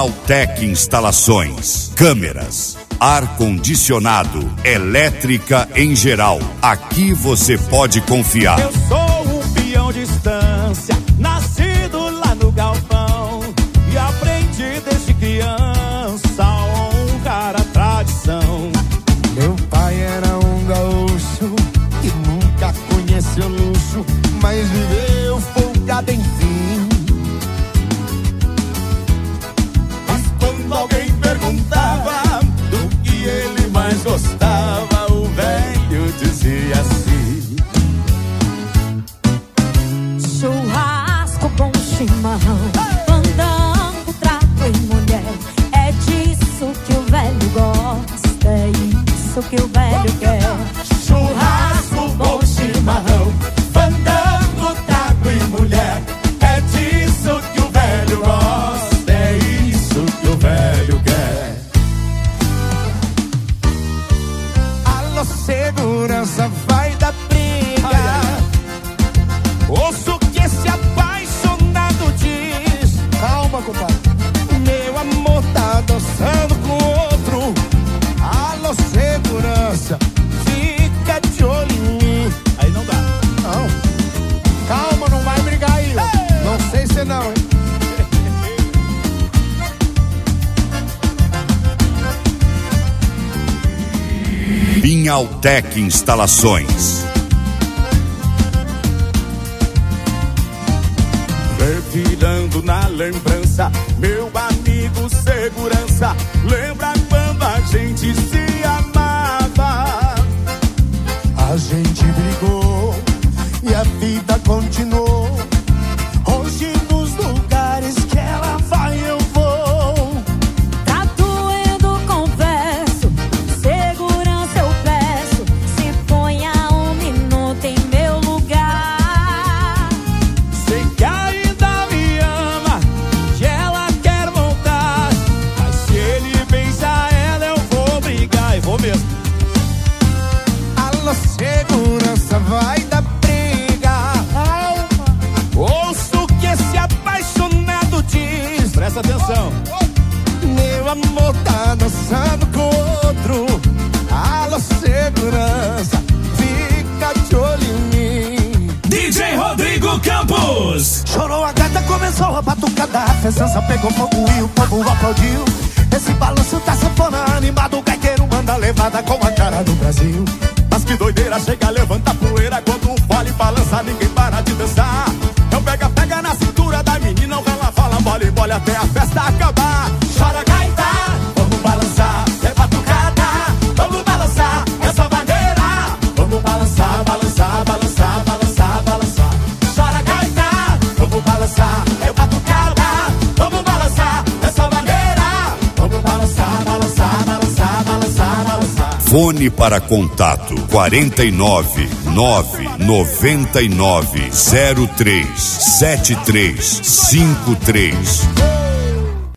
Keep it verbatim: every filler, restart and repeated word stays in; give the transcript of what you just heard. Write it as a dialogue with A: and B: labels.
A: Binaltec Instalações, câmeras, ar-condicionado, elétrica em geral. Aqui você pode confiar.
B: Eu sou um peão de estância, nascido lá no galpão, e aprendi desde criança a honrar a tradição.
C: Meu pai era um gaúcho que nunca conheceu luxo, mas viveu folgado enfim.
B: Mas quando alguém perguntava do que ele mais gostava, o velho dizia assim:
D: churrasco, bom chimarrão, fandango, trago e mulher. É disso que o velho gosta, é isso que o velho quer.
B: churrasco, bom chimarrão, fandango, trago e mulher. É disso que o velho gosta, é isso que o velho quer.
C: Alô, segurança, vai dar briga.
B: Ai, ai.
C: Ouço que esse apaixonado diz: calma, compadre, meu amor tá dançando com outro. Alô, segurança, fica de olho em mim.
B: Aí não dá.
C: Não, calma, não vai brigar aí. Ei! Não sei se não, hein?
A: Binaltec Instalações.
B: Revirando na lembrança, meu amigo segurança, lembra quando a gente se amava?
C: A gente brigou e a vida continuou. Hoje nos lugares que ela vai eu vou.
D: Tá doendo, confesso, segurança eu peço, se ponha um minuto em meu lugar.
B: Sei que ainda me ama, que ela quer voltar, mas se ele beijar ela eu vou brigar, e vou mesmo.
C: Alô, segurança, vai dar briga.
B: Ouço que esse apaixonado diz, presta atenção:
C: Meu amor tá dançando com outro. Alô, segurança, fica de olho em mim.
E: D J Rodrigo Campos.
C: Chorou a gata, começou a batucada, a festança pegou fogo e o povo aplaudiu. Esse balanço tá sanfona animado, o gaiteiro manda levada com a cara do Brasil.
B: Mas que doideira, chega, levanta a poeira, quando o fole balança, ninguém para de dançar. Eu pega, pega na cintura da menina, o ela fala, bole, bole até a festa acabar. Chora gaita, vamos balançar, é batucada, vamos balançar, é só bandeira. Vamos balançar, balançar, balançar, balançar, balançar. Chora gaita, vamos balançar, é batucada, vamos balançar, é só bandeira. Vamos balançar, balançar, balançar, balançar, balançar.
A: Fone para contato quarenta e nove, nove noventa e nove, zero três, sete três cinco três.